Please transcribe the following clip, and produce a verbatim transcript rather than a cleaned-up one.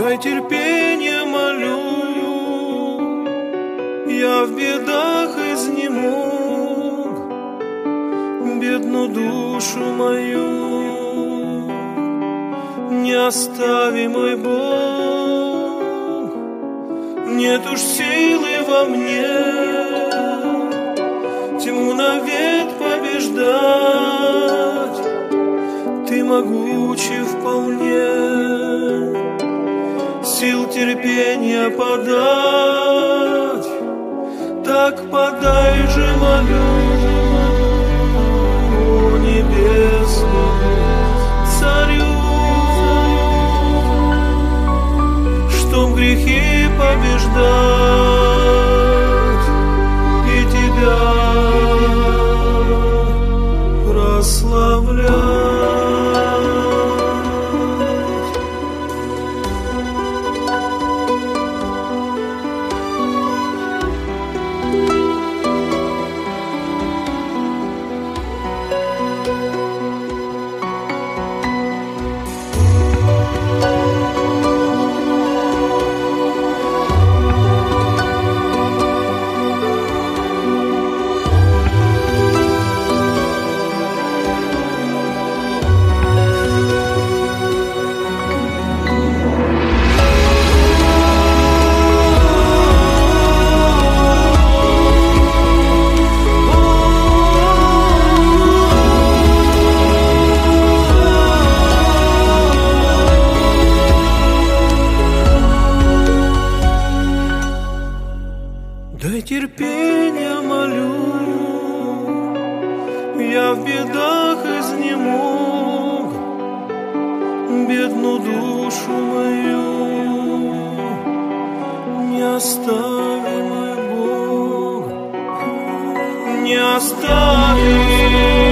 дай терпение, молю, я в бедах изнемог, бедную душу мою не остави, мой Бог. Нет уж силы во мне тьму навек побеждать, ты могучий вполне, сил терпения подать, так подай же, молю, небесный царю, чтоб грехи побеждать и тебя прославлять. Дай терпения, молю, я в бедах изнемог, бедную душу мою не остави, мой Бог, не остави.